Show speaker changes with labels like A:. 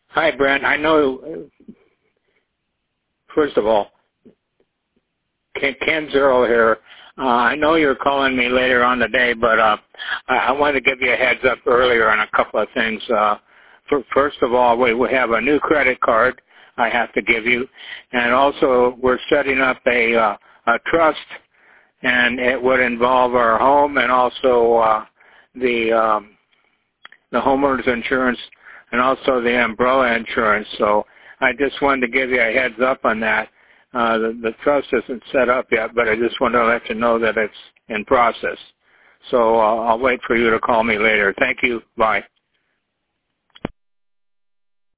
A: Hi, Brent. I know, first of all, Ken Zero here. I know you're calling me later on today, but I wanted to give you a heads up earlier on a couple of things. First of all, we have a new credit card I have to give you, and also we're setting up a trust, and it would involve our home and also the homeowner's insurance and also the umbrella insurance. So I just wanted to give you a heads up on that. The trust isn't set up yet, but I just wanted to let you know that it's in process. So I'll wait for you to call me later. Thank you. Bye.